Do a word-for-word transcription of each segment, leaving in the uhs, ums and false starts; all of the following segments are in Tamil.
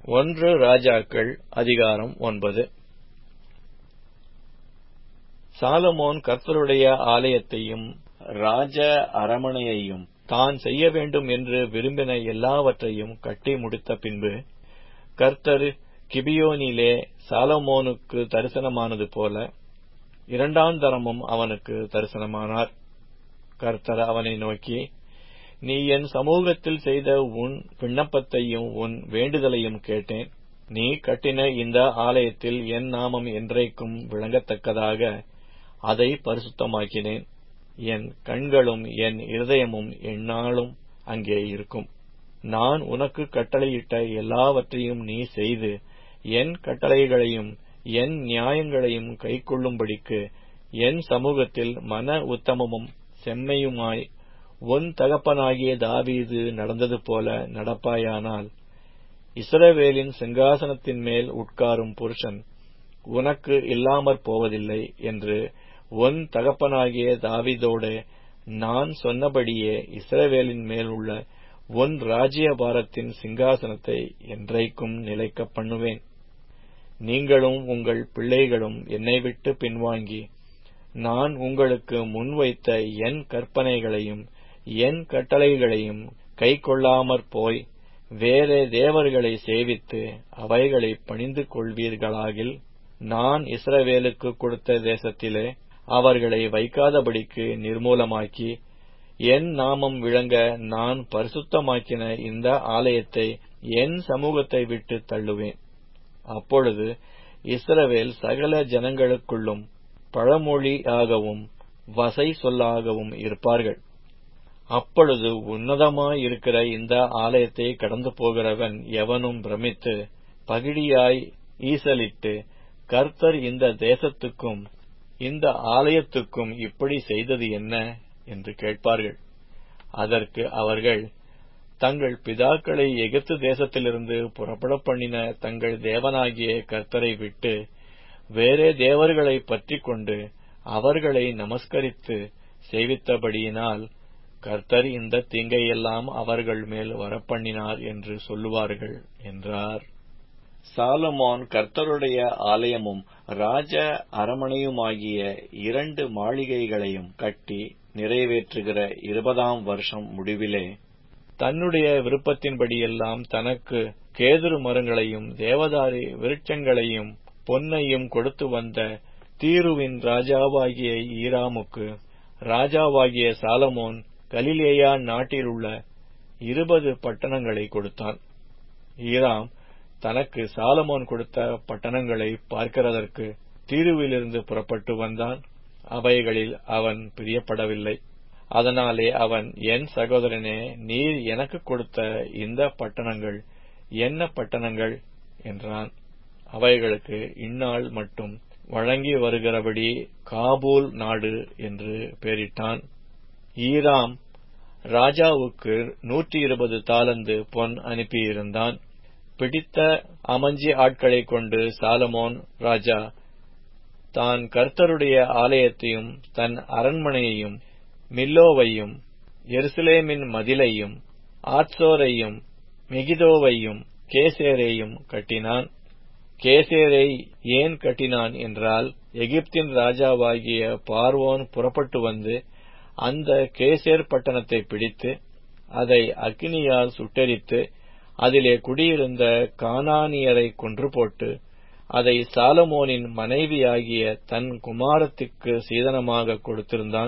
ஒன்று ராஜாக்கள் அதிகாரம் ஒன்பது. சாலமோன் கர்த்தருடைய ஆலயத்தையும் ராஜ அரமனையையும் தான் செய்ய வேண்டும் என்று விரும்பின எல்லாவற்றையும் கட்டி முடித்த பின்பு, கர்த்தர் கிபியோனிலே சாலமோனுக்கு தரிசனமானது போல இரண்டாம் தரமும் அவனுக்கு தரிசனமானார். கர்த்தர் அவனை நோக்கி, நீ என் சமூகத்தில் செய்த உன் விண்ணப்பத்தையும் உன் வேண்டுதலையும் கேட்டேன். நீ கட்டின இந்த ஆலயத்தில் என் நாமம் என்றைக்கும் விளங்கத்தக்கதாக அதை பரிசுத்தமாக்கினேன். என் கண்களும் என் இருதயமும் எந்நாளும் அங்கே இருக்கும். நான் உனக்கு கட்டளையிட்ட எல்லாவற்றையும் நீ செய்து என் கட்டளைகளையும் என் நியாயங்களையும் கைக்கொள்ளும்படிக்கு என் சமூகத்தில் மன உத்தமமும் செம்மையுமாய் உன் தகப்பனாகிய தாவீது நடந்தது போல நடப்பாயானால், இஸ்ரவேலின் சிங்காசனத்தின் மேல் உட்காரும் புருஷன் உனக்கு இல்லாமற் போவதில்லை என்று உன் தகப்பனாகிய தாவீதோடே நான் சொன்னபடியே இஸ்ரவேலின் மேல் உள்ள உன் ராஜ்யபாரத்தின் சிங்காசனத்தை என்றைக்கும் நிலைக்க பண்ணுவேன். நீங்களும் உங்கள் பிள்ளைகளும் என்னை விட்டு பின்வாங்கி நான் உங்களுக்கு முன்வைத்த என் கற்பனைகளையும் என் கட்டளைகளையும் கைக்கொள்ளாமற் போய் வேறே தேவர்களை சேவித்து அவைகளை பணிந்து கொள்வீர்களாகில், நான் இஸ்ரவேலுக்கு கொடுத்த தேசத்திலே அவர்களை வைக்காதபடிக்கு நிர்மூலமாக்கி என் நாமம் விளங்க நான் பரிசுத்தமாக்கின இந்த ஆலயத்தை என் சமூகத்தை விட்டு தள்ளுவேன். அப்பொழுது இஸ்ரவேல் சகல ஜனங்களுக்குள்ளும் பழமொழியாகவும் வசை சொல்லாகவும் இருப்பார்கள். அப்பொழுது உன்னதமாயிருக்கிற இந்த ஆலயத்தை கடந்து போகிறவன் எவனும் பிரமித்து பகிடியாய் ஈசலிட்டு, கர்த்தர் இந்த தேசத்துக்கும் இந்த ஆலயத்துக்கும் இப்படி செய்தது என்ன என்று கேட்பார்கள். அதற்கு அவர்கள், தங்கள் பிதாக்களை எகிப்து தேசத்திலிருந்து புறப்பட பண்ணின தங்கள் தேவனாகிய கர்த்தரை விட்டு வேறே தேவர்களை பற்றிக் கொண்டு அவர்களை நமஸ்கரித்து சேவித்தபடியினால் கர்த்தர் இந்த தீங்கையெல்லாம் அவர்கள் மேல் வரப்பண்ணினார் என்று சொல்லுவார்கள் என்றார். சாலமோன் கர்த்தருடைய ஆலயமும் ராஜ அரமனையுமாகிய இரண்டு மாளிகைகளையும் கட்டி நிறைவேற்றுகிற இருபதாம் வருஷம் முடிவிலே, தன்னுடைய விருப்பத்தின்படியெல்லாம் தனக்கு கேதுரு மரங்களையும் தேவதாரி விருட்சங்களையும் பொன்னையும் கொடுத்து வந்த தீருவின் ராஜாவாகிய ஈராமுக்கு ராஜாவாகிய சாலமோன் கலிலேயா நாட்டிலுள்ள இருபது பட்டணங்களை கொடுத்தான். ஈராம் தனக்கு சாலமோன் கொடுத்த பட்டணங்களை பார்க்கிறதற்கு தீருவிலிருந்து புறப்பட்டு வந்தான். அவைகளில் அவன் பிரியப்படவில்லை. அதனாலே அவன், என் சகோதரனே, நீர் எனக்கு கொடுத்த இந்த பட்டணங்கள் என்ன பட்டணங்கள் என்றான். அவைகளுக்கு இந்நாள் மட்டும் வழங்கி வருகிறபடி காபூல் நாடு என்று பெயரிட்டான். ஈராம் ராஜாவுக்கு நூற்றி இருபது தாலந்து பொன் அனுப்பியிருந்தான். பிடித்த அமஞ்சி ஆட்களை கொண்டு சாலமோன் ராஜா தான் கர்த்தருடைய ஆலயத்தையும் தன் அரண்மனையையும் மில்லோவையும் எருசலேமின் மதிலையும் ஆத்சோரையும் மெகிதோவையும் கேசேரையும் கட்டினான். கேசேரை ஏன் கட்டினான் என்றால், எகிப்தின் ராஜாவாகிய பார்வோன் புறப்பட்டு வந்து அந்த கேசேர் பட்டணத்தை பிடித்து அதை அக்கினியால் சுட்டெரித்து அதிலே குடியிருந்த கானானியரை கொன்று போட்டு அதை சாலமோனின் மனைவியாகிய தன் குமாரத்திற்கு சீதனமாக கொடுத்திருந்தான்.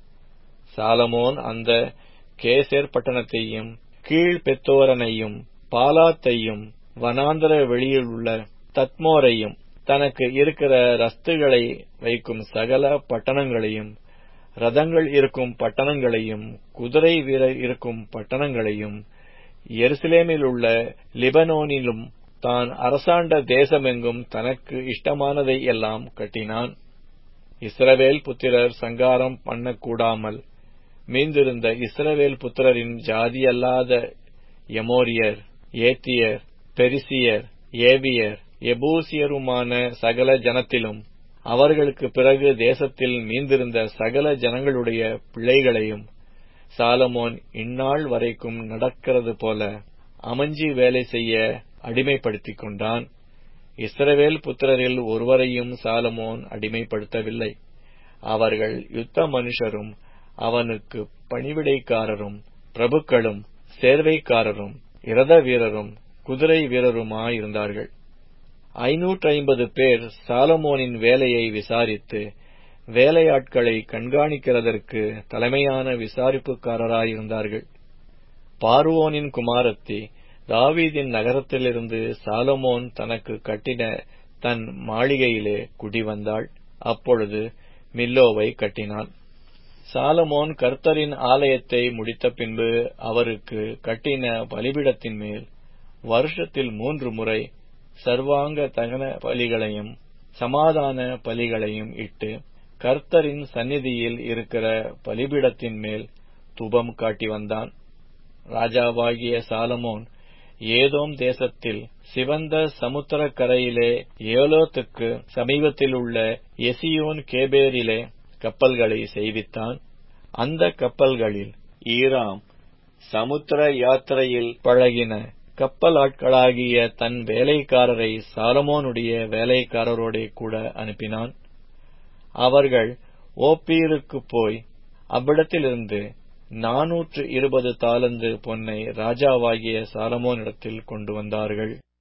சாலமோன் அந்த கேசேர் பட்டணத்தையும் கீழ்பெத்தோரனையும் பாலாத்தையும் வனாந்தர வெளியில் உள்ள தத்மோரையும் தனக்கு இருக்கிற ரஸ்துகளை வைக்கும் சகல பட்டணங்களையும் ரதங்கள் இருக்கும் பட்டணங்களையும் குதிரை வீரர் இருக்கும் பட்டணங்களையும் எருசலேமில் உள்ள லிபனோனிலும் தான் அரசாண்ட தேசமெங்கும் தனக்கு இஷ்டமானதை எல்லாம் கட்டினான். இஸ்ரவேல் புத்திரர் சங்காரம் பண்ணக்கூடாமல் மீந்திருந்த இஸ்ரவேல் புத்திரரின் ஜாதியல்லாத எமோரியர், ஏத்தியர், பெரிசியர், ஏவியர், எபூசியருமான சகல ஜனத்திலும் அவர்களுக்கு பிறகு தேசத்தில் மீந்திருந்த சகல ஜனங்களுடைய பிள்ளைகளையும் சாலமோன் இந்நாள் வரைக்கும் நடக்கிறது போல அமஞ்சி வேலை செய்ய அடிமைப்படுத்திக் கொண்டான். இஸ்ரவேல் புத்திரரில் ஒருவரையும் சாலமோன் அடிமைப்படுத்தவில்லை. அவர்கள் யுத்த மனுஷரும் அவனுக்கு பணிவிடைக்காரரும் பிரபுக்களும் சேர்வைக்காரரும் இரத வீரரும் குதிரை வீரருமாயிருந்தார்கள். ஐநூற்று ஐம்பது பேர் சாலமோனின் வேலையை விசாரித்து வேலையாட்களை கண்காணிக்கிறதற்கு தலைமையான விசாரிப்புக்காரராயிருந்தார்கள். பார்வோனின் குமாரத்தி தாவீதின் நகரத்திலிருந்து சாலமோன் தனக்கு கட்டின தன் மாளிகையிலே குடிவந்தாள். அப்பொழுது மில்லோவை கட்டினான். சாலமோன் கர்த்தரின் ஆலயத்தை முடித்த பின்பு அவருக்கு கட்டின பலிபீடத்தின் மேல் வருஷத்தில் மூன்று முறை சர்வாங்க தகன பலிகளையும் சமாதான பலிகளையும் இட்டு கர்த்தரின் சந்நிதியில் இருக்கிற பலிபீடத்தின் மேல் தூபம் காட்டி வந்தான். ராஜாவாகிய சாலமோன் ஏதோம் தேசத்தில் சிவந்த சமுத்திரக்கரையிலே ஏலோத்துக்கு சமீபத்திலுள்ள எசியோன் கேபேரிலே கப்பல்களை செய்வித்தான். அந்த கப்பல்களில் ஈராம் சமுத்திர யாத்திரையில் பழகின கப்பலாட்களாகிய தன் வேலைக்காரரை சாலமோனுடைய வேலைக்காரரோடே கூட அனுப்பினான். அவர்கள் ஓப்பீருக்குப் போய் அவ்விடத்திலிருந்து நானூற்று இருபது தாலந்து பொன்னை ராஜாவாகிய சாலமோனிடத்தில் கொண்டு வந்தார்கள்.